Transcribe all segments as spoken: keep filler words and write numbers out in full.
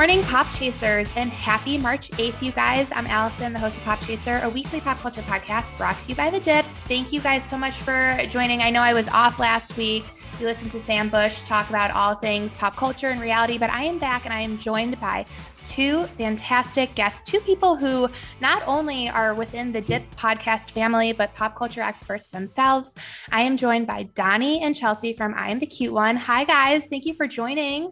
morning, Pop Chasers, and happy March eighth, you guys. I'm Allison, the host of Pop Chaser, a weekly pop culture podcast brought to you by The Dip. Thank you guys so much for joining. I know I was off last week. You listened to Sam Bush talk about all things pop culture and reality, but I am back and I am joined by two fantastic guests, two people who not only are within the Dip podcast family, but pop culture experts themselves. I am joined by Donnie and Chelsea from I Am the Cute One. Hi, guys. Thank you for joining.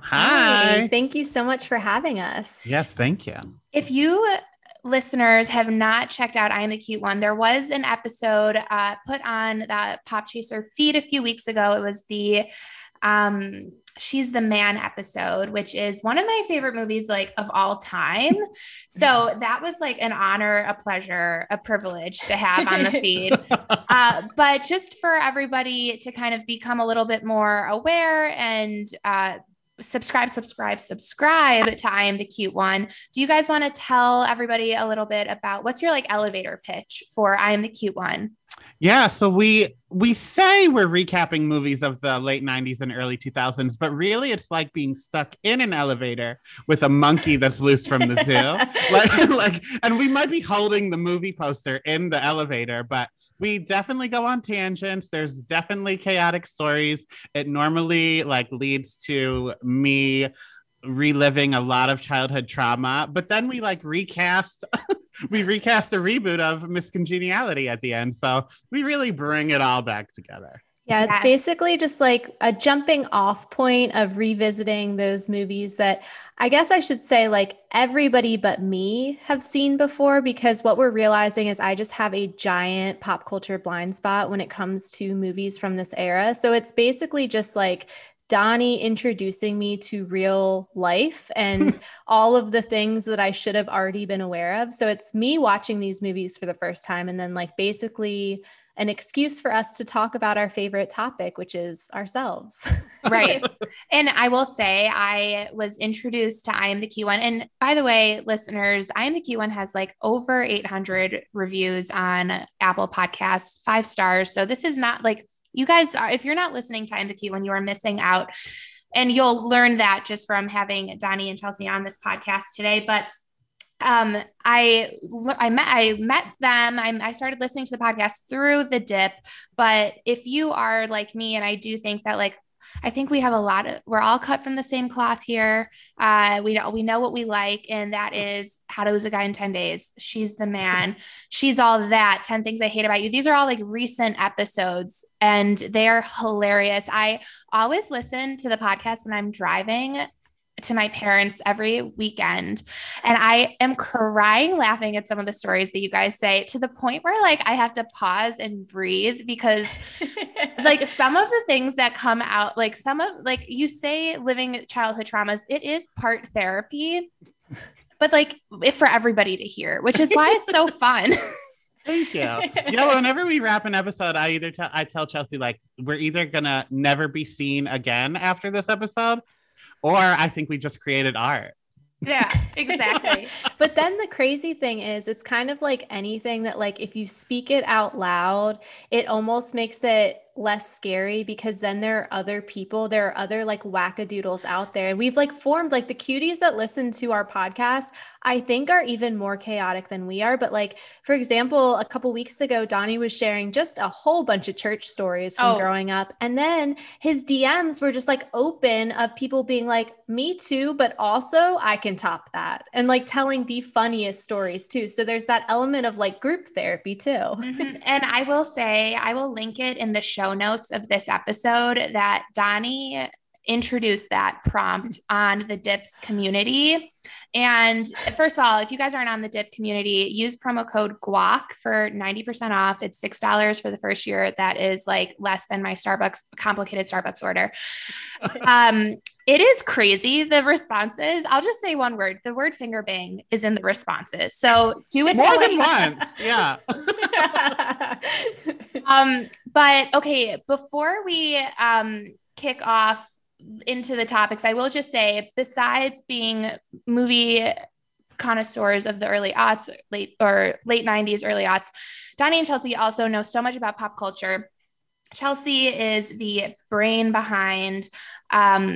Hi. Hey, thank you so much for having us. Yes, thank you. If you listeners have not checked out I Am the Cute One, there was an episode uh, put on the Pop Chaser feed a few weeks ago. It was the um, She's the Man episode, which is one of my favorite movies like of all time. So that was like an honor, a pleasure, a privilege to have on the feed. uh, but just for everybody to kind of become a little bit more aware and uh, subscribe, subscribe, subscribe to I Am the Cute One. Do you guys want to tell everybody a little bit about what's your like elevator pitch for I Am the Cute One? Yeah, so we we say we're recapping movies of the late nineties and early two thousands, but really it's like being stuck in an elevator with a monkey that's loose from the zoo. like, like, and we might be holding the movie poster in the elevator, but we definitely go on tangents. There's definitely chaotic stories. It normally like leads to me reliving a lot of childhood trauma, but then we like recast we recast the reboot of Miss Congeniality at the end, so we really bring it all back together. Yeah, it's basically just like a jumping off point of revisiting those movies that I guess I should say like everybody but me have seen before, because what we're realizing is I just have a giant pop culture blind spot when it comes to movies from this era. So it's basically just like Donnie introducing me to real life and all of the things that I should have already been aware of. So it's me watching these movies for the first time and then like basically an excuse for us to talk about our favorite topic, which is ourselves. Right. And I will say I was introduced to I Am the Cute One. And by the way, listeners, I Am the Cute One has like over eight hundred reviews on Apple Podcasts, five stars. So this is not like, you guys are, if you're not listening to I Am the Cute One, you are missing out. And you'll learn that just from having Donnie and Chelsea on this podcast today. But um, I, I met, I met them. I, I started listening to the podcast through the Dip. But if you are like me, and I do think that like, I think we have a lot of, we're all cut from the same cloth here. Uh, we know, we know what we like. And that is How to Lose a Guy in ten days. She's the Man. She's All That. ten Things I Hate About You. These are all like recent episodes and they are hilarious. I always listen to the podcast when I'm driving to my parents every weekend. And I am crying laughing at some of the stories that you guys say, to the point where like I have to pause and breathe, because like some of the things that come out, like some of like you say living childhood traumas, it is part therapy, but like if for everybody to hear, which is why it's so fun. Thank you. Yeah, whenever we wrap an episode, I either tell I tell Chelsea like we're either gonna never be seen again after this episode, or I think we just created art. Yeah, exactly. But then the crazy thing is it's kind of like anything that like if you speak it out loud, it almost makes it less scary, because then there are other people, there are other like wackadoodles out there. And we've like formed like the cuties that listen to our podcast, I think are even more chaotic than we are. But like, for example, a couple weeks ago, Donnie was sharing just a whole bunch of church stories from Oh. growing up. And then his D Ms were just like open of people being like, me too, but also I can top that. And like telling the funniest stories too. So there's that element of like group therapy too. Mm-hmm. And I will say, I will link it in the show notes of this episode that Donnie introduced that prompt on the Dips community. And first of all, if you guys aren't on the Dip community, use promo code G U A C for ninety percent off. It's six dollars for the first year. That is like less than my Starbucks, complicated Starbucks order. Um, it is crazy. The responses, I'll just say one word. The word finger bang is in the responses. So do it more than once. Yeah. um, but okay, before we um, kick off into the topics, I will just say, besides being movie connoisseurs of the early aughts, late or late nineties, early aughts, Donnie and Chelsea also know so much about pop culture. Chelsea is the brain behind um,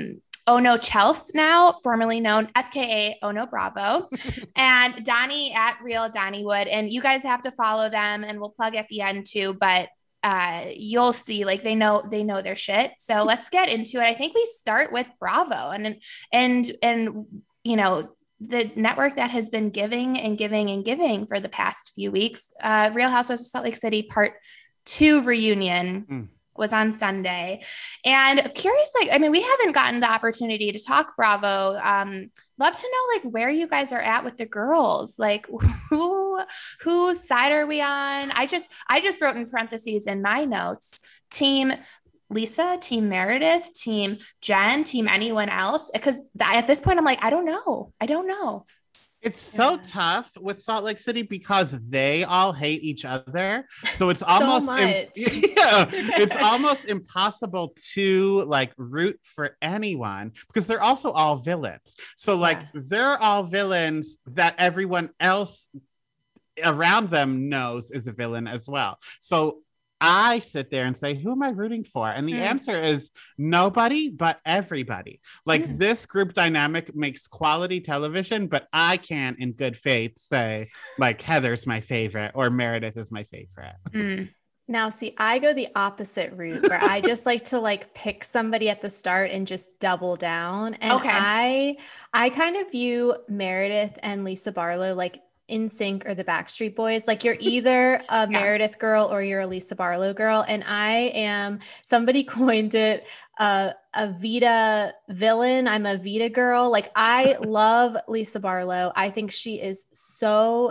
Oh No Chels now, formerly known F K A Oh No Bravo, and Donnie at Real Donnie Wood. And you guys have to follow them, and we'll plug at the end too. But uh, you'll see, like they know they know their shit. So let's get into it. I think we start with Bravo, and and and you know the network that has been giving and giving and giving for the past few weeks. Uh, Real Housewives of Salt Lake City Part Two reunion. Mm. Was on Sunday. And curious, like, I mean, we haven't gotten the opportunity to talk Bravo. Um, love to know like where you guys are at with the girls. Like who whose side are we on? I just I just wrote in parentheses in my notes, team Lisa, team Meredith, team Jen, team anyone else. Because at this point, I'm like, I don't know. I don't know. It's so yeah. tough with Salt Lake City because they all hate each other. So it's almost, so much. Im- yeah, it's almost impossible to like root for anyone because they're also all villains. So like yeah. they're all villains that everyone else around them knows is a villain as well. So I sit there and say, who am I rooting for? And the mm. answer is nobody but everybody. Like mm. this group dynamic makes quality television, but I can't in good faith say like Heather's my favorite or Meredith is my favorite. Mm. Now, see, I go the opposite route where I just like to like pick somebody at the start and just double down. And okay. I, I kind of view Meredith and Lisa Barlow like N Sync or the Backstreet Boys. Like you're either a yeah. Meredith girl or you're a Lisa Barlow girl. And I am, somebody coined it uh, a Vita villain. I'm a Vita girl. Like I love Lisa Barlow. I think she is so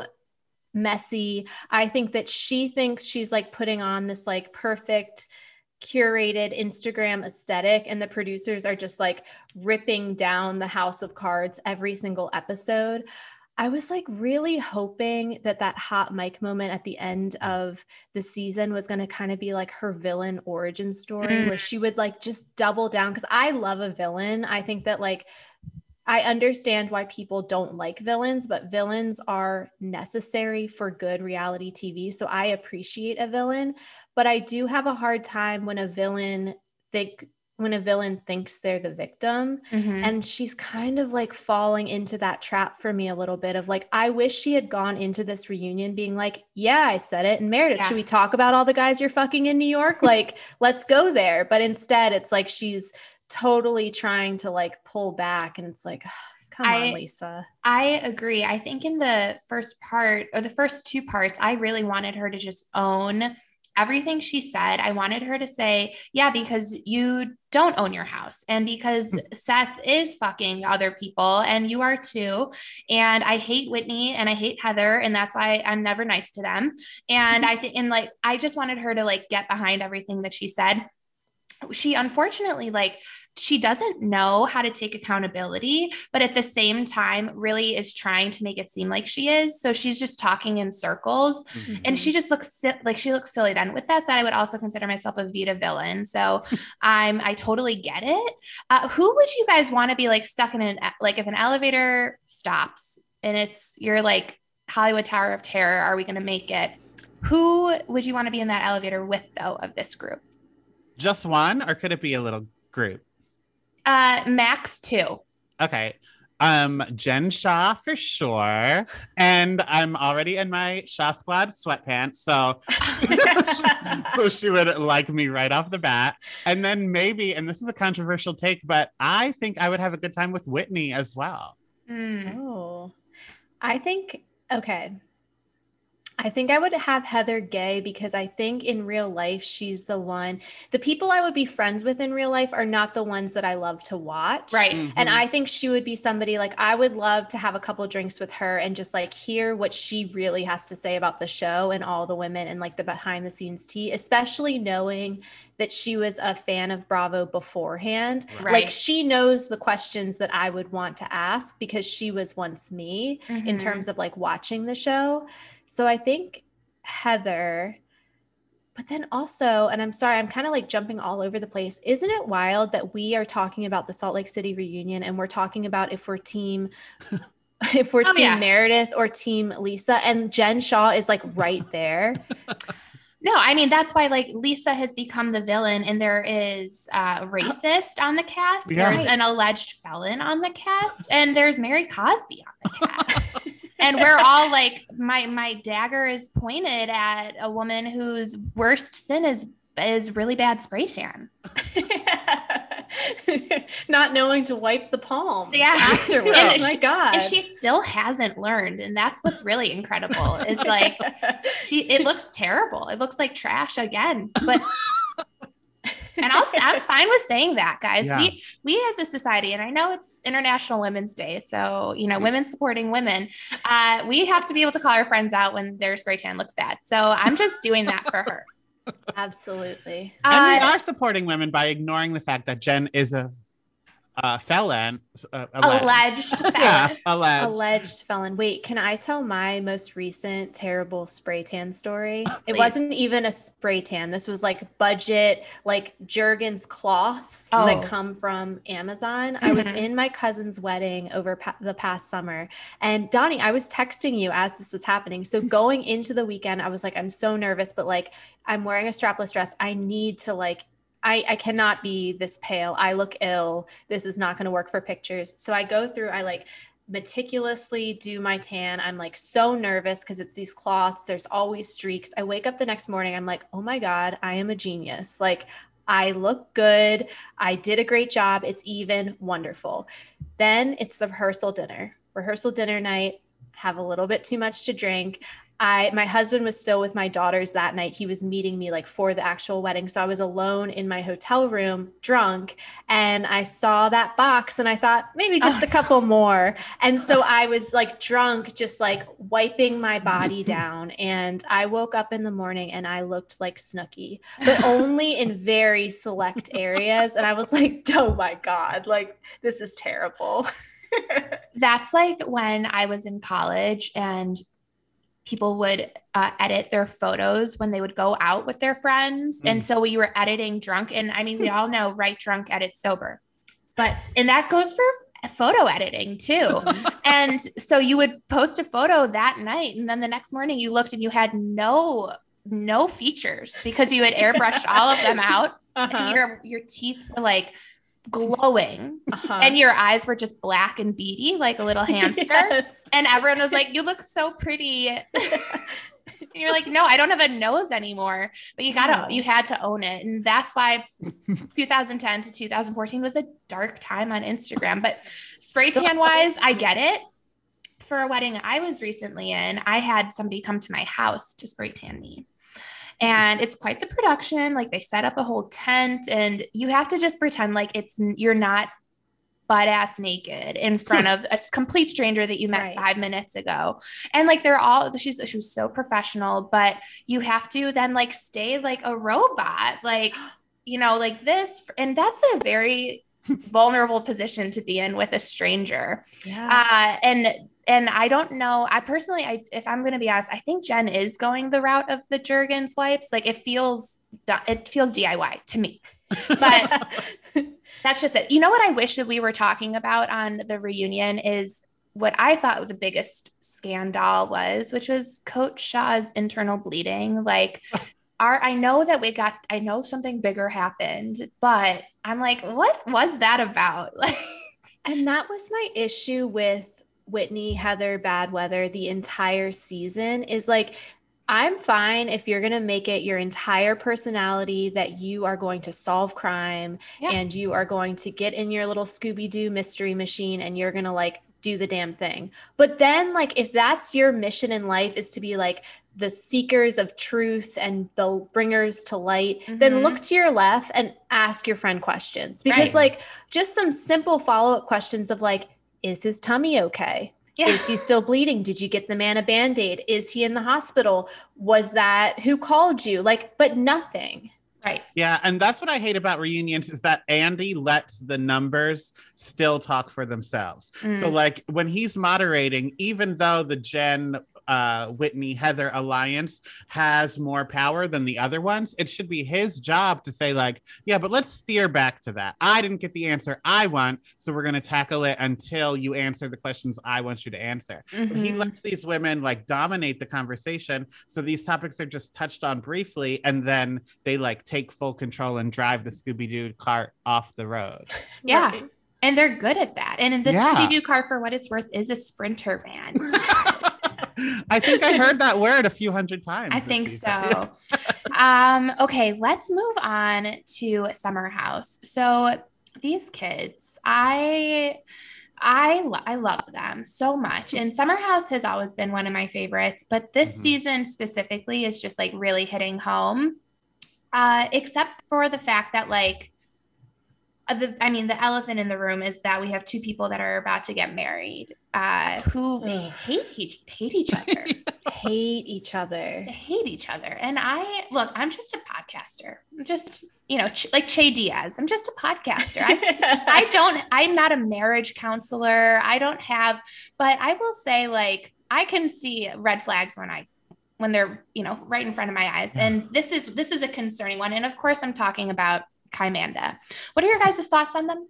messy. I think that she thinks she's like putting on this like perfect curated Instagram aesthetic, and the producers are just like ripping down the house of cards every single episode. I was like really hoping that that hot mic moment at the end of the season was going to kind of be like her villain origin story mm. where she would like just double down. Cause I love a villain. I think that like, I understand why people don't like villains, but villains are necessary for good reality T V. So I appreciate a villain, but I do have a hard time when a villain think when a villain thinks they're the victim. Mm-hmm. And she's kind of like falling into that trap for me a little bit of like, I wish she had gone into this reunion being like, yeah, I said it. And Meredith, yeah. should we talk about all the guys you're fucking in New York? Like, let's go there. But instead it's like, she's totally trying to like pull back. And it's like, oh, come I, on, Lisa. I agree. I think in the first part or the first two parts, I really wanted her to just own everything she said. I wanted her to say, yeah, because you don't own your house and because Seth is fucking other people and you are too. And I hate Whitney and I hate Heather. And that's why I'm never nice to them. And I think, and like, I just wanted her to like get behind everything that she said. She unfortunately, like, she doesn't know how to take accountability, but at the same time really is trying to make it seem like she is. So she's just talking in circles mm-hmm. and she just looks si- like she looks silly then. With that said, I would also consider myself a Vita villain. So I'm, I totally get it. Uh, who would you guys want to be like stuck in an, like if an elevator stops and it's, you're like Hollywood Tower of Terror, are we going to make it? Who would you want to be in that elevator with though, of this group? Just one, or could it be a little group? Uh, max two. Okay. Um, Jen Shah for sure. And I'm already in my Shah Squad sweatpants. So, so she would like me right off the bat. And then maybe, and this is a controversial take, but I think I would have a good time with Whitney as well. Mm. Oh, I think, okay. I think I would have Heather Gay because I think in real life, she's the one, the people I would be friends with in real life are not the ones that I love to watch. Right. Mm-hmm. And I think she would be somebody like, I would love to have a couple of drinks with her and just like hear what she really has to say about the show and all the women and like the behind the scenes tea, especially knowing that she was a fan of Bravo beforehand. Right. Like she knows the questions that I would want to ask because she was once me mm-hmm. in terms of like watching the show. So I think Heather, but then also, and I'm sorry, I'm kind of like jumping all over the place. Isn't it wild that we are talking about the Salt Lake City reunion and we're talking about if we're team, if we're oh, team yeah. Meredith or team Lisa, and Jen Shah is like right there. No, I mean, that's why like Lisa has become the villain and there is uh racist on the cast. Yeah. There's an alleged felon on the cast and there's Mary Cosby on the cast. And we're all like, my my dagger is pointed at a woman whose worst sin is is really bad spray tan. Not knowing to wipe the palms Yeah. afterwards. And Oh my she- God. And she still hasn't learned. And that's what's really incredible is like, she, it looks terrible. It looks like trash again, but, and I'll, I'm fine with saying that, guys. Yeah. We, we as a society, and I know it's International Women's Day. So, you know, women supporting women, uh, we have to be able to call our friends out when their spray tan looks bad. So I'm just doing that for her. Absolutely. And we Uh, are supporting women by ignoring the fact that Jen is a, a felon. Uh, alleged. alleged felon. Yeah, alleged. Alleged felon. Wait, can I tell my most recent terrible spray tan story? It Please. wasn't even a spray tan. This was like budget, like Jergens cloths Oh. that come from Amazon. I was Mhm. in my cousin's wedding over pa- the past summer. And Donnie, I was texting you as this was happening. So going into the weekend, I was like, I'm so nervous, but like, I'm wearing a strapless dress. I need to like, I, I cannot be this pale. I look ill. This is not going to work for pictures. So I go through, I like meticulously do my tan. I'm like so nervous because it's these cloths. There's always streaks. I wake up the next morning. I'm like, oh my God, I am a genius. Like I look good. I did a great job. It's even wonderful. Then it's the rehearsal dinner, rehearsal dinner night, have a little bit too much to drink. I, my husband was still with my daughters that night. He was meeting me like for the actual wedding. So I was alone in my hotel room, drunk, and I saw that box and I thought maybe just a couple more. And so I was like drunk, just like wiping my body down. And I woke up in the morning and I looked like Snooki, but only in very select areas. And I was like, oh my God, like this is terrible. That's like when I was in college and people would uh, edit their photos when they would go out with their friends. Mm. And so we were editing drunk. And I mean, we all know write drunk, edit sober. But, and that goes for photo editing too. And so you would post a photo that night. And then the next morning you looked and you had no, no features because you had airbrushed all of them out. Uh-huh. And your, your teeth were like glowing Uh-huh. and your eyes were just black and beady, like a little hamster. Yes. And everyone was like, you look so pretty. And you're like, no, I don't have a nose anymore, but you gotta, No. you had to own it. And that's why two thousand ten to two thousand fourteen was a dark time on Instagram, but spray tan wise, I get it. For a wedding I was recently in, I had somebody come to my house to spray tan me. And it's quite the production. Like they set up a whole tent and you have to just pretend like it's, you're not butt ass naked in front of a complete stranger that you met Right. five minutes ago. And like, they're all, she's, she was so professional, but you have to then like stay like a robot, like, you know, like this. And that's a very vulnerable position to be in with a stranger. Yeah. Uh, and, and I don't know, I personally, I, if I'm going to be honest, I think Jen is going the route of the Jergens wipes. Like it feels, it feels D I Y to me, but that's just it. You know what I wish that we were talking about on the reunion is what I thought the biggest scandal was, which was Coach Shaw's internal bleeding. Like our, I know that we got, I know something bigger happened, but I'm like, what was that about? Like, And that was my issue with Whitney, Heather, Bad Weather the entire season is like, I'm fine if you're going to make it your entire personality that you are going to solve crime Yeah. and you are going to get in your little Scooby-Doo mystery machine and you're going to like do the damn thing. But then like, if that's your mission in life is to be like the seekers of truth and the bringers to light, then Mhm. look to your left and ask your friend questions because Right. like just some simple follow-up questions of like, is his tummy okay? yeah. Is he still bleeding? Did you get the man a Band-Aid? Is he in the hospital? Was that who called you? Like, but nothing. Right. Yeah, and that's what I hate about reunions is that Andy lets the numbers still talk for themselves. Mm. So like when he's moderating, even though the Jen, uh, Whitney, Heather alliance has more power than the other ones, it should be his job to say like, yeah, but let's steer back to that. I didn't get the answer I want, so we're going to tackle it until you answer the questions I want you to answer. Mm-hmm. But he lets these women like dominate the conversation. So these topics are just touched on briefly, and then they like take full control and drive the Scooby-Doo cart off the road. Yeah. Right. And they're good at that. And the yeah. Scooby-Doo car, for what it's worth, is a Sprinter van. I think I heard that word a few hundred times. I think so. um, okay, let's move on to Summer House. So these kids, I... I lo- I love them so much. And Summer House has always been one of my favorites, but this mm-hmm. season specifically is just like really hitting home. Uh, except for the fact that like, uh, the, I mean, the elephant in the room is that we have two people that are about to get married, uh, who hate each, hate each other, hate each other, they hate each other. And I, look, I'm just a podcaster. I'm just, you know, ch- like Che Diaz. I'm just a podcaster. I, I don't, I'm not a marriage counselor. I don't have, but I will say like, I can see red flags when I when they're, you know, right in front of my eyes. And this is, this is a concerning one. And of course I'm talking about Kymanda. What are your guys' thoughts on them?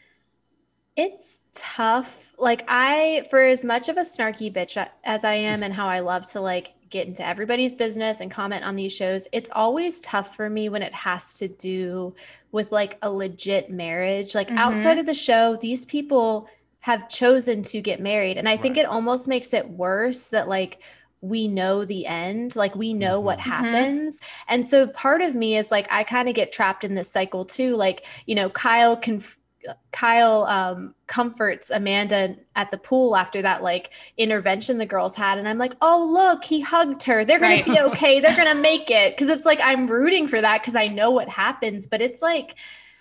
It's tough. Like I, for as much of a snarky bitch as I am and how I love to like get into everybody's business and comment on these shows, it's always tough for me when it has to do with like a legit marriage. Like mm-hmm. outside of the show, these people have chosen to get married. And I right. think it almost makes it worse that like, we know the end, like we know mm-hmm. what happens. Mm-hmm. And so part of me is like, I kind of get trapped in this cycle too. Like, you know, Kyle can, Kyle um, comforts Amanda at the pool after that like intervention the girls had. And I'm like, oh, look, he hugged her. They're going right. to be okay. They're going to make it. Cause it's like, I'm rooting for that. Cause I know what happens, but it's like,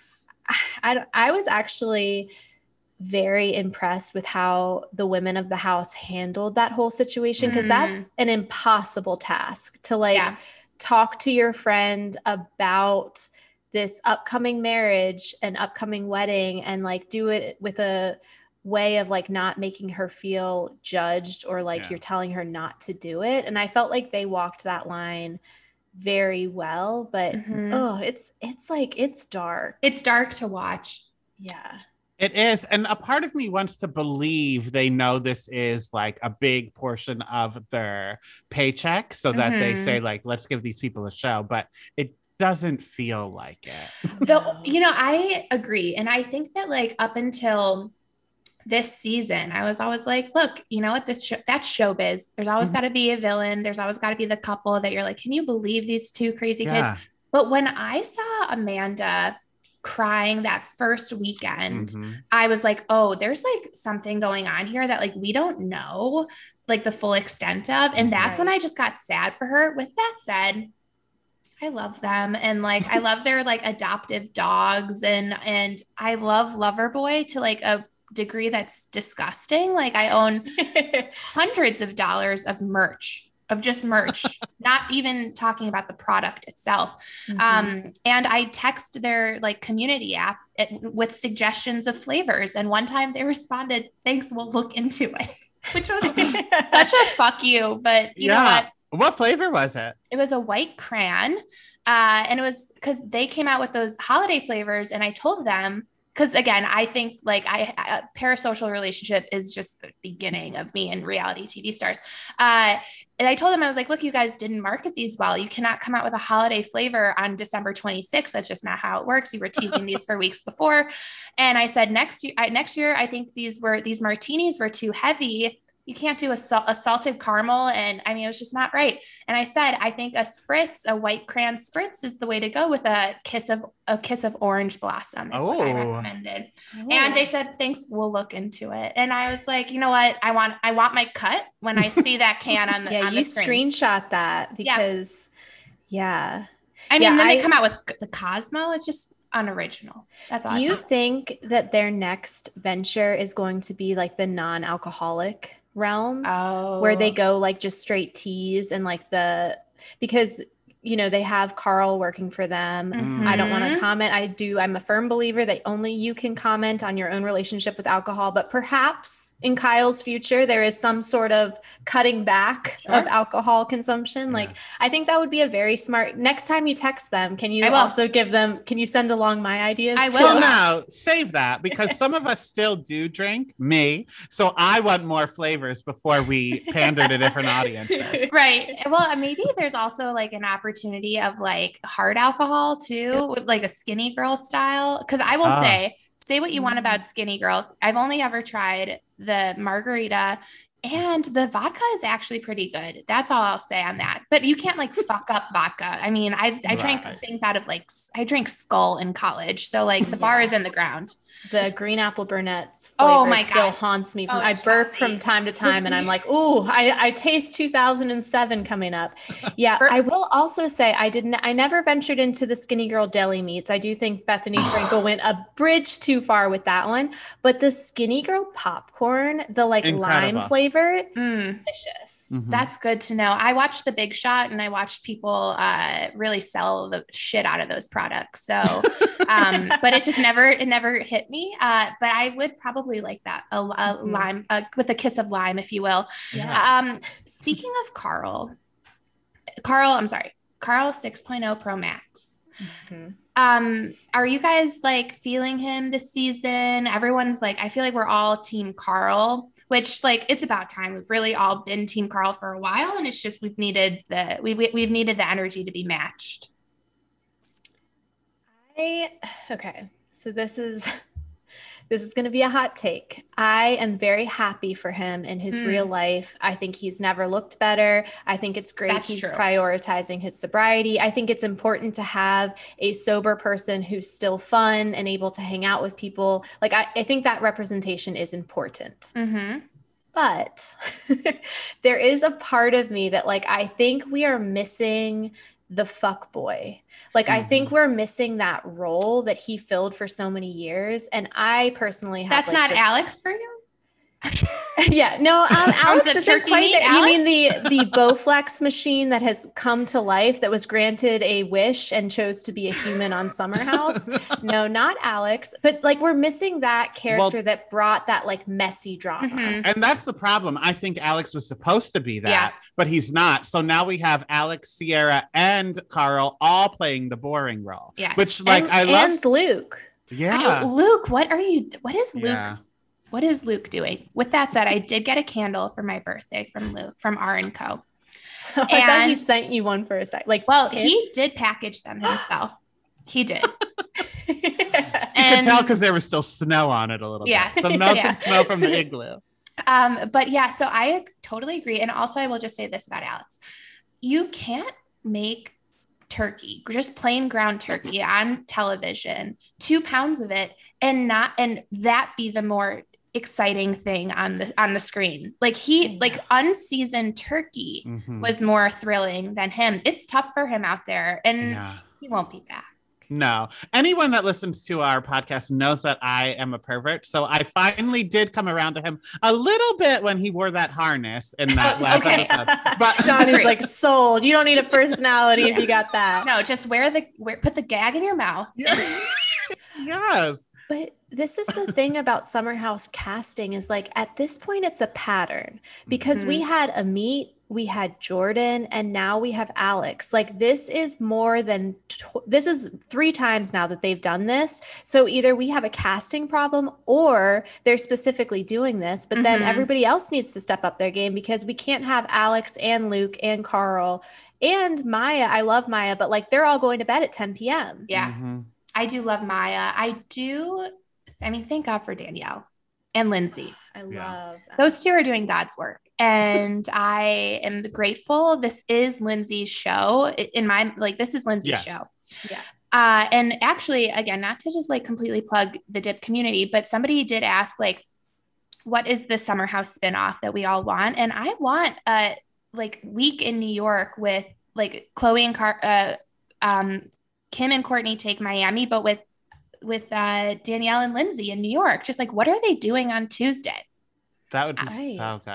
I, I was actually very impressed with how the women of the house handled that whole situation. Because mm. that's an impossible task to like yeah. talk to your friend about this upcoming marriage and upcoming wedding and like do it with a way of like not making her feel judged or like yeah. you're telling her not to do it. And I felt like they walked that line very well, but mm-hmm. oh, it's, it's like, it's dark. It's dark to watch. Yeah. It is. And a part of me wants to believe they know this is like a big portion of their paycheck so that mm-hmm. they say like, let's give these people a show, but it doesn't feel like it. The, you know, I agree. And I think that like up until this season, I was always like, look, you know what, this show, that's showbiz. There's always mm-hmm. got to be a villain. There's always got to be the couple that you're like, can you believe these two crazy yeah. kids? But when I saw Amanda crying that first weekend, mm-hmm. I was like, oh, there's like something going on here that like we don't know like the full extent of. And that's right. when I just got sad for her. With that said, I love them. And like, I love their like adoptive dogs and, and I love Loverboy to like a degree that's disgusting. Like I own hundreds of dollars of merch of just merch, not even talking about the product itself. Mm-hmm. Um, and I text their like community app it, with suggestions of flavors. And one time they responded, thanks, we'll look into it, which was such a fuck you, but you yeah. know what? What flavor was it? It was a white crayon. Uh, and it was because they came out with those holiday flavors. And I told them, because again, I think like I, a parasocial relationship is just the beginning of me and reality T V stars. Uh, and I told them, I was like, look, you guys didn't market these well. You cannot come out with a holiday flavor on December twenty-sixth. That's just not how it works. You were teasing these for weeks before. And I said, next year, I, next year, I think these were, these martinis were too heavy. You can't do a, sal- a salted caramel. And I mean, it was just not right. And I said, I think a spritz, a white crayon spritz is the way to go with a kiss of a kiss of orange blossom is oh. what I recommended. Oh. And they said, thanks, we'll look into it. And I was like, you know what? I want, I want my cut when I see that can on the, yeah, on you the screen. Screenshot that because yeah. yeah. I mean, yeah, then I, they come out with the Cosmo. It's just unoriginal. That's all. Do you think that their next venture is going to be like the non-alcoholic realm oh. where they go like just straight teas and like the, because you know, they have Carl working for them. Mhm. I don't want to comment. I do. I'm a firm believer that only you can comment on your own relationship with alcohol, but perhaps in Kyle's future, there is some sort of cutting back Sure. of alcohol consumption. Like, Yes. I think that would be a very smart, next time you text them, can you I will. also give them, can you send along my ideas? I too? will. Well, no, save that because some of us still do drink, me. So I want more flavors before we pander to different audiences. Right. Well, maybe there's also like an opportunity of like hard alcohol too, with like a skinny girl style. Cause I will Ah. say, say what you want Mm. about skinny girl. I've only ever tried the margarita, and the vodka is actually pretty good. That's all I'll say on that. But you can't like fuck up vodka. I mean, I've, I drank Right. things out of like, s- I drank Skull in college. So like the bar Yeah. is in the ground. The green apple Burnett flavor Oh my still God. haunts me. From, Oh, I burp Chelsea. from time to time, and I'm Listen. like, "Ooh, I, I taste two thousand seven coming up." Yeah, Burp. I will also say I didn't. I never ventured into the Skinny Girl deli meats. I do think Bethany Frankel went a bridge too far with that one. But the Skinny Girl popcorn, the like Incredible. lime flavor, Mm. delicious. Mhm. That's good to know. I watched The Big Shot, and I watched people uh, really sell the shit out of those products. So, um, but it just never, it never hit me. Uh, but I would probably like that a, a Mhm. lime uh, with a kiss of lime, if you will. Yeah. Um, speaking of Carl, Carl, I'm sorry, Carl six point oh Pro Max. Mhm. Um, are you guys like feeling him this season? Everyone's like, I feel like we're all team Carl, which like it's about time. We've really all been team Carl for a while, and it's just we've needed the we, we we've needed the energy to be matched. I okay. So this is this is going to be a hot take. I am very happy for him in his Mm. real life. I think he's never looked better. I think it's great That's he's true. prioritizing his sobriety. I think it's important to have a sober person who's still fun and able to hang out with people. Like I, I think that representation is important. Mm-hmm. But there is a part of me that like I think we are missing the fuck boy. Like I think Mhm. we're missing that role that he filled for so many years. And I personally have That's like, not just- Alex for you. Yeah, no, um, Alex of isn't turkey quite meat, there. You mean Alex? the the Bowflex machine that has come to life, that was granted a wish and chose to be a human on Summer House? No, not Alex. But like we're missing that character Well- that brought that like messy drama. Mhm. And that's the problem. I think Alex was supposed to be that, Yeah. but he's not. So now we have Alex, Sierra, and Carl all playing the boring role. Yes. Which, like, and, I love. and Luke. Yeah. I know, Luke, what are you? What is Luke? Yeah. What is Luke doing? With that said, I did get a candle for my birthday from Luke from R and Co. I thought he And- sent you one for a sec. Like, Well, him? he did package them himself. He did. You And could tell because there was still snow on it a little Yeah. bit. Some melted Yeah. snow from the igloo. um, but yeah, so I totally agree. And also I will just say this about Alex. You can't make turkey, just plain ground turkey on television, two pounds of it, and not and that be the more exciting thing on the on the screen. Like he like unseasoned turkey Mhm. was more thrilling than him. It's tough for him out there, and Yeah. he won't be back. No. Anyone that listens to our podcast knows that I am a pervert. So I finally did come around to him a little bit when he wore that harness in that Oh, last okay. episode. But Donnie's Great. like sold. You don't need a personality if you got that. No, just wear the wear, put the gag in your mouth. yes. But this is the thing about Summer House casting is like at this point it's a pattern because we had Amit, we had Jordan, and now we have Alex. Like this is more than tw- this is three times now that they've done this. So either we have a casting problem or they're specifically doing this, but then Mhm. everybody else needs to step up their game because we can't have Alex and Luke and Carl and Maya. I love Maya, but like they're all going to bed at ten p.m. Yeah. Mhm. I do love Maya. I do. I mean, thank God for Danielle and Lindsay. I Yeah. love that. Those two are doing God's work. And I am grateful. This is Lindsay's show. In my, like, this is Lindsay's Yes. show. Yeah. Uh, and actually, again, not to just like completely plug the dip community, but somebody did ask, like, what is the Summer House spinoff that we all want? And I want a like week in New York with like Chloe and Car- uh, um, Kim and Courtney take Miami, but with with uh, Danielle and Lindsay in New York. Just like, what are they doing on Tuesday? That would be Right. so good.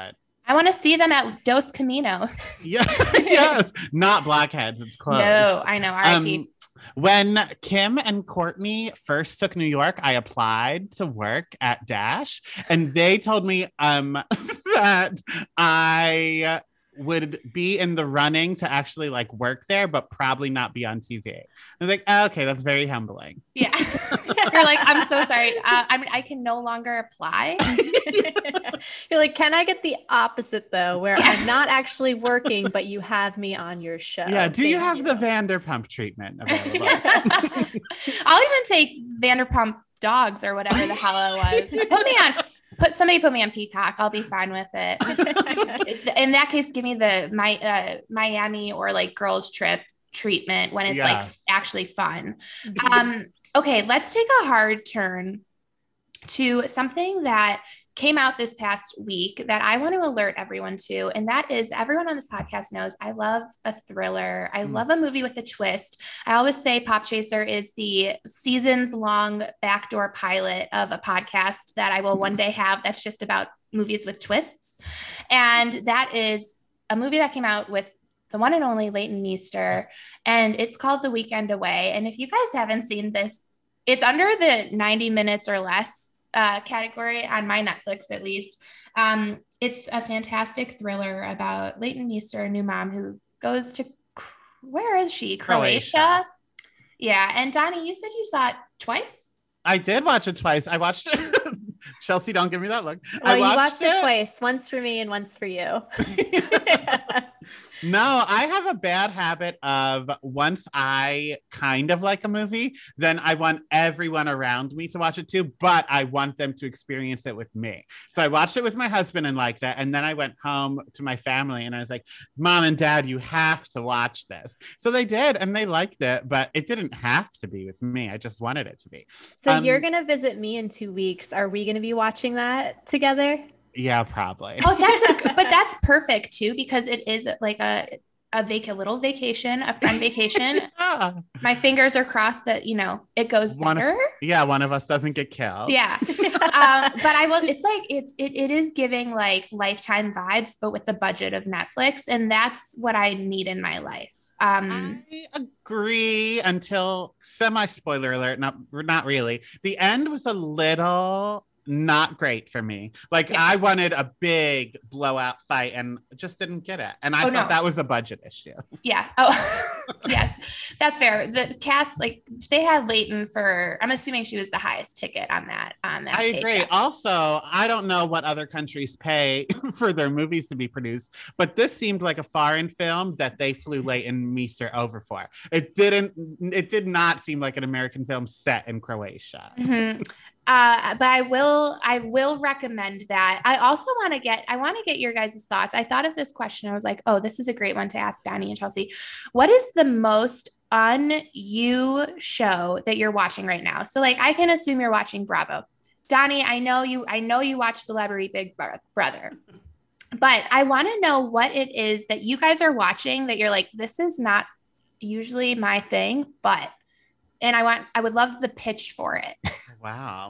I want to see them at Dos Caminos. Yeah, yes, not Blackheads. It's closed. No, I know. R I P Um, when Kim and Courtney first took New York, I applied to work at Dash, and they told me um that I would be in the running to actually like work there, but probably not be on T V. I was like, oh, okay, that's very humbling. Yeah. You're like, I'm so sorry. Uh, I mean, I can no longer apply. You're like, can I get the opposite though, where I'm not actually working, but you have me on your show? Yeah. Do Thank you have you. the Vanderpump treatment available? I'll even take Vanderpump Dogs or whatever the hell it was. Put me on. Put somebody put me on Peacock. I'll be fine with it. In that case, give me the my uh, Miami or like girls trip treatment when it's Yeah. like actually fun. Um, okay, let's take a hard turn to something that came out this past week that I want to alert everyone to. And that is, everyone on this podcast knows I love a thriller. I Mm. love a movie with a twist. I always say Pop Chaser is the seasons long backdoor pilot of a podcast that I will one day have that's just about movies with twists. And that is a movie that came out with the one and only Leighton Meester, and it's called The Weekend Away. And if you guys haven't seen this, it's under the ninety minutes or less uh, category on my Netflix, at least. Um, it's a fantastic thriller about Leighton Meester, a new mom who goes to, where is she? Croatia. Croatia. Yeah. And Donnie, you said you saw it twice? I did watch it twice. I watched it. Chelsea, don't give me that look. Well, I you watched, watched it it twice, once for me and once for you. No, I have a bad habit of once I kind of like a movie, then I want everyone around me to watch it too, but I want them to experience it with me. So I watched it with my husband and liked that. And then I went home to my family and I was like, Mom and Dad, you have to watch this. So they did, and they liked it, but it didn't have to be with me. I just wanted it to be. So Um, you're going to visit me in two weeks. Are we going to be watching that together? Yeah, probably. Oh, that's a, but that's perfect too, because it is like a, a vac, a little vacation, a friend vacation. Yeah. My fingers are crossed that, you know, it goes One of- better. Yeah, one of us doesn't get killed. Yeah. um, but I will, it's like, it's, it, it is giving like Lifetime vibes, but with the budget of Netflix. And that's what I need in my life. Um, I agree until semi spoiler alert. Not, not really. The end was a little not great for me. Like Yeah. I wanted a big blowout fight and just didn't get it. And I Oh, thought no. that was a budget issue. yeah. Oh, yes, that's fair. The cast, like they had Leighton for, I'm assuming she was the highest ticket on that, on that I agree. paycheck. Also, I don't know what other countries pay for their movies to be produced, but this seemed like a foreign film that they flew Leighton Meester over for. It didn't, it did not seem like an American film set in Croatia. Mhm. Uh, but I will, I will recommend that. I also want to get, I want to get your guys' thoughts. I thought of this question. I was like, oh, this is a great one to ask Donnie and Chelsea. What is the most un-you show that you're watching right now? So like, I can assume you're watching Bravo. Donnie, I know you, I know you watch Celebrity Big Brother, but I want to know what it is that you guys are watching that you're like, this is not usually my thing, but, and I want, I would love the pitch for it. Wow.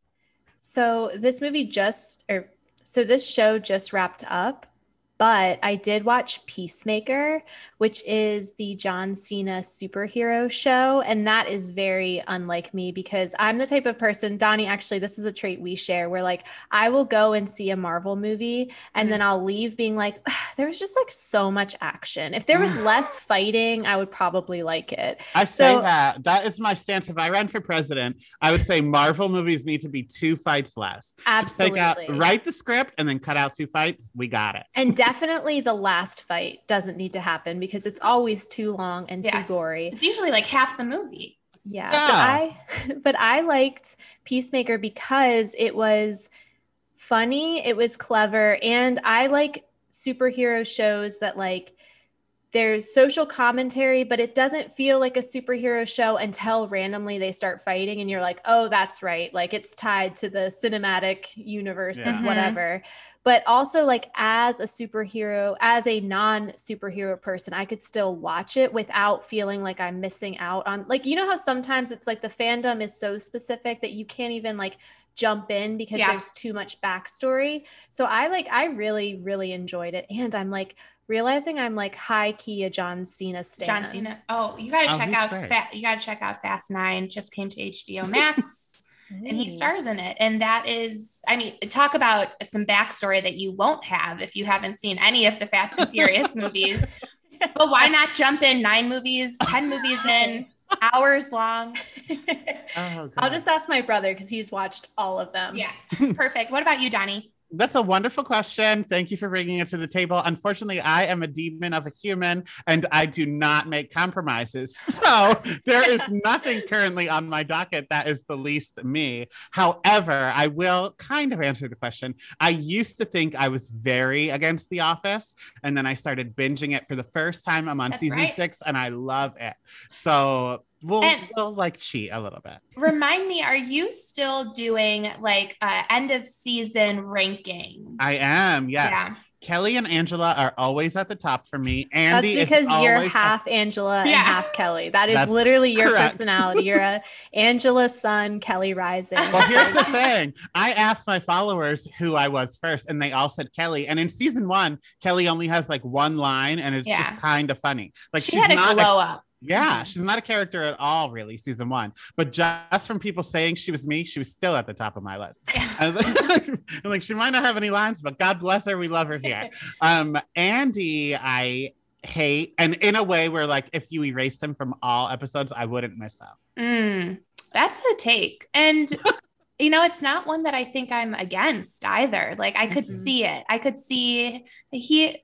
So this movie just, or so this show just wrapped up, but I did watch Peacemaker, which is the John Cena superhero show. And that is very unlike me because I'm the type of person, Donnie, actually, this is a trait we share where like, I will go and see a Marvel movie and Mhm. then I'll leave being like, there was just like so much action. If there was less fighting, I would probably like it. I say So- that. That is my stance. If I ran for president, I would say Marvel movies need to be two fights less. Just take Absolutely. out, write the script and then cut out two fights. We got it. And definitely the last fight doesn't need to happen because it's always too long and Yes. too gory. It's usually like half the movie. Yeah. Yeah. But I but I liked Peacemaker because it was funny, it was clever, and I like superhero shows that like there's social commentary, but it doesn't feel like a superhero show until randomly they start fighting and you're like, oh, that's right. Like it's tied to the cinematic universe Yeah. of whatever. But also like as a superhero, as a non-superhero person, I could still watch it without feeling like I'm missing out on, like, you know how sometimes it's like the fandom is so specific that you can't even like jump in because Yeah. there's too much backstory. So I like, I really, really enjoyed it. And I'm like realizing I'm like high key a John Cena stan. John Cena. Oh, you got to Oh, check he's out, great. Fa- you got to check out Fast Nine, just came to H B O Max. And he stars in it. And that is, I mean, talk about some backstory that you won't have if you haven't seen any of the Fast and Furious movies. But why not jump in nine movies, ten movies in, hours long? Oh, I'll God. just ask my brother because he's watched all of them. Yeah, perfect. What about you, Donnie? That's a wonderful question. Thank you for bringing it to the table. Unfortunately, I am a demon of a human and I do not make compromises. So there is nothing currently on my docket that is the least me. However, I will kind of answer the question. I used to think I was very against The Office, and then I started binging it for the first time. I'm on That's season right. six and I love it. So we'll, And- we'll like cheat a little bit. Remind me, are you still doing like uh, end of season ranking? I am, yes. Yeah. Kelly and Angela are always at the top for me. Andy That's because is you're always half Angela and Yeah. half Kelly. That is That's literally your correct. personality. You're a Angela's son, Kelly Rising. Well, here's the thing. I asked my followers who I was first, and they all said Kelly. And in season one, Kelly only has like one line, and it's Yeah. just kind of funny. Like She she's had a not glow a, up. yeah, she's not a character at all, really. Season one, but just from people saying she was me, she was still at the top of my list. I was like, I'm like, she might not have any lines, but God bless her, we love her here. Um, Andy, I hate, and in a way where like if you erased him from all episodes, I wouldn't miss out. Mm, that's a take. And you know, it's not one that I think I'm against either. Like I could Mhm. see it. I could see he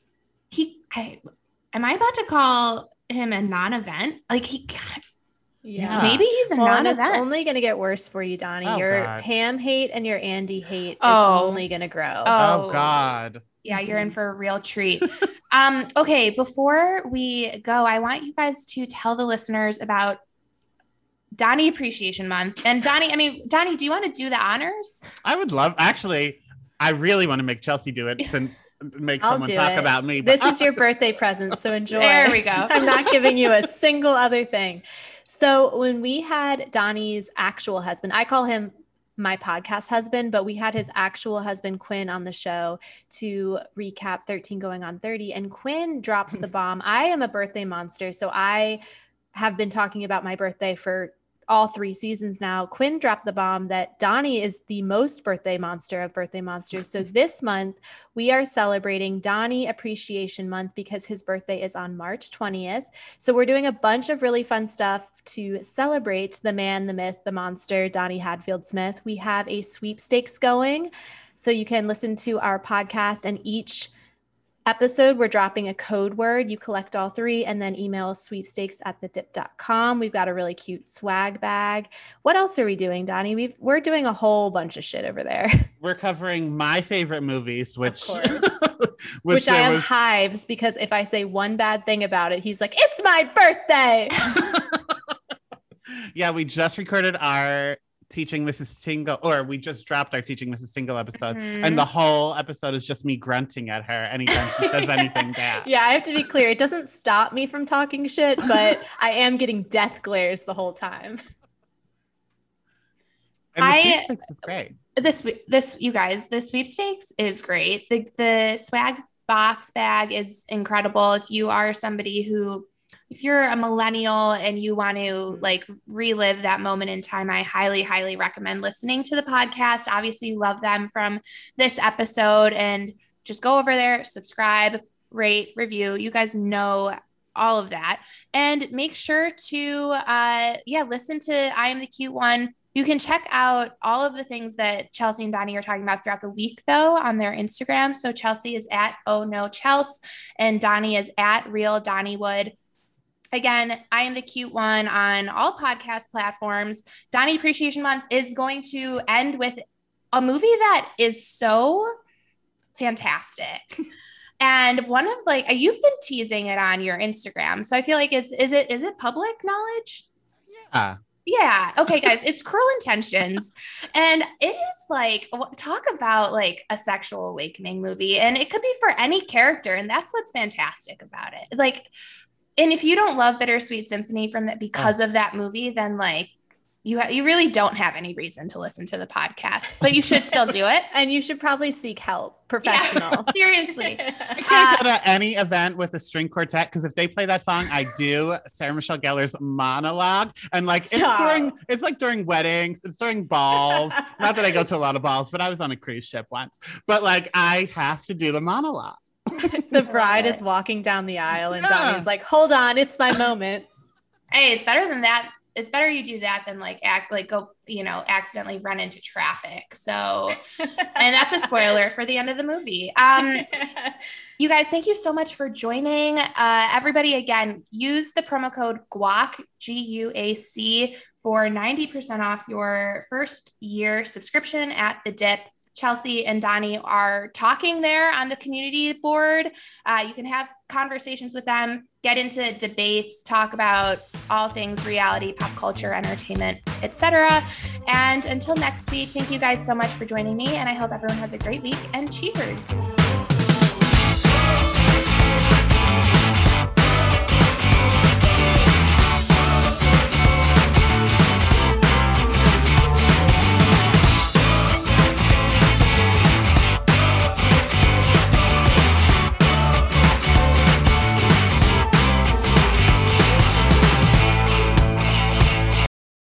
he I am I about to call him a non-event? Like he Yeah. maybe he's a Well, and non-event. it's only going to get worse for you, Donnie. Oh, your God. Pam hate and your Andy hate is Oh. only going to grow. Oh. Oh, God. Yeah, you're in Mhm. for a real treat. um, okay, before we go, I want you guys to tell the listeners about Donnie Appreciation Month. And Donnie, I mean, Donnie, do you want to do the honors? I would love, actually, I really want to make Chelsea do it since make I'll someone do talk it. about me. This is your birthday present, so enjoy. There we go. I'm not giving you a single other thing. So when we had Donnie's actual husband, I call him my podcast husband, but we had his actual husband, Quinn, on the show to recap thirteen going on thirty. And Quinn dropped the bomb. I am a birthday monster, so I have been talking about my birthday for all three seasons now. Quinn dropped the bomb that Donnie is the most birthday monster of birthday monsters. So this month we are celebrating Donnie Appreciation Month because his birthday is on March twentieth. So we're doing a bunch of really fun stuff to celebrate the man, the myth, the monster, Donnie Hadfield Smith. We have a sweepstakes going. So you can listen to our podcast, and each episode we're dropping a code word. You collect all three and then email sweepstakes at the dip dot com. We've got a really cute swag bag. What else are we doing, Donnie? We've, we're doing a whole bunch of shit over there. We're covering my favorite movies, which, course. which, Which I there am was- Hives, because if I say one bad thing about it, he's like, it's my birthday. Yeah, we just recorded our Teaching Missus Tingle, or we just dropped our Teaching Missus Tingle episode, Mhm. and the whole episode is just me grunting at her anytime she says anything bad. Yeah, I have to be clear. It doesn't stop me from talking shit, but I am getting death glares the whole time. And the I- sweepstakes is great. This this you guys, the sweepstakes is great. The the swag box bag is incredible. If you are somebody who, if you're a millennial and you want to like relive that moment in time, I highly, highly recommend listening to the podcast. Obviously, you love them from this episode, and just go over there, subscribe, rate, review. You guys know all of that. And make sure to, uh, yeah, listen to I Am the Cute One. You can check out all of the things that Chelsea and Donnie are talking about throughout the week, though, on their Instagram. So Chelsea is at Oh No Chels, and Donnie is at Real Donnie Wood. Again, I Am the Cute One on all podcast platforms. Donnie Appreciation Month is going to end with a movie that is so fantastic. And one of like, you've been teasing it on your Instagram. So I feel like it's, is it, is it public knowledge? Yeah. Yeah. Okay, guys, it's Cruel Intentions. And it is like, talk about like a sexual awakening movie. And it could be for any character. And that's what's fantastic about it. Like, and if you don't love Bittersweet Symphony from that because of that movie, then like, You, ha- you really don't have any reason to listen to the podcast, but you should still do it. And you should probably seek help, professional. Yeah, seriously. I can't uh, go to any event with a string quartet because if they play that song, I do Sarah Michelle Gellar's monologue. And like Stop. it's during, it's like during weddings, it's during balls. Not that I go to a lot of balls, but I was on a cruise ship once. But like I have to do the monologue. The bride is walking down the aisle and yeah. Donnie's like, hold on, it's my moment. Hey, it's better than that. It's better you do that than like act like go, you know, accidentally run into traffic. So, and that's a spoiler for the end of the movie. Um, you guys, thank you so much for joining. Uh, everybody, again, use the promo code G U A C, G U A C, for ninety percent off your first year subscription at The Dip. Chelsea and Donnie are talking there on the community board. Uh, you can have conversations with them, get into debates, talk about all things reality, pop culture, entertainment, et cetera. And until next week, thank you guys so much for joining me, and I hope everyone has a great week, and cheers.